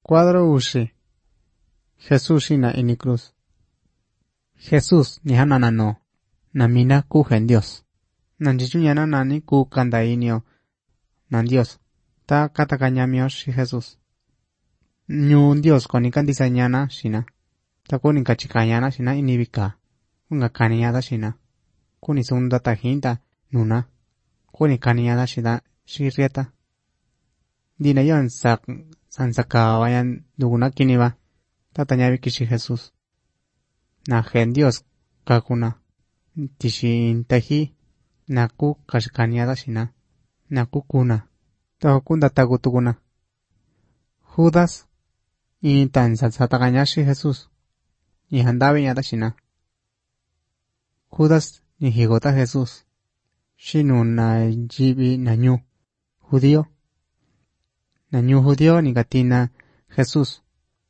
Cuadro ushi. Jesús ina ini cruz. Jesús ni hanana no. Namina ku gen Dios. Nanjichuñana nani ku kanda inio. Nan Dios. Ta katakanyamio shi Jesús. Nyu Dios koni kandisañana shina. Ta kuni kachikanyana shina inibika. Kunga kaniyada shina. Kuni sunda tajinta nuna. Kuni kaniyada shida shirieta. Dina yon sansaka vayan duguna kiniba. Tatañabi kishi Jesús. Na gen Dios kakuna. Tishi intaji. Naku kashikanyada shina. Naku kuna. Tahokunda tagutuguna. Judas. Intan satakañashi Jesús. Ni handabi ñada shina. Judas ni higota Jesús. Shinu na jibi na nyu. Judío. Na nyu judío ni gatina Jesús.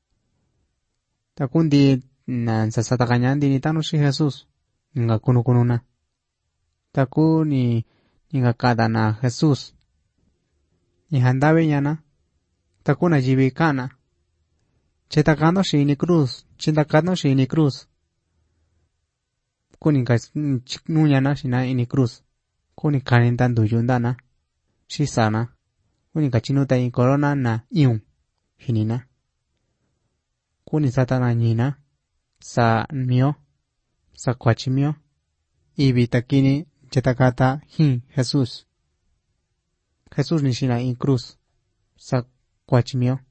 Takundi na satakañandi ni tanu shi Jesús. Nga kunukununa. Taku ni nga kada na Jesús. Ni handabi ñana. Taku na jibi kana. Chetakano shi ni cruz. Chetakano shi ni cruz. Kuni nuñana shina ini cruz. Kuni kanintan duyundana. Shisana. Kuni kachinuta in corona na iun. Hinina. Kuni satana ñina. Sa mio. Sa kwachimio. Ibi takini chetakata hin Jesús. Jesús ni shina in cruz. Sa kwachimio.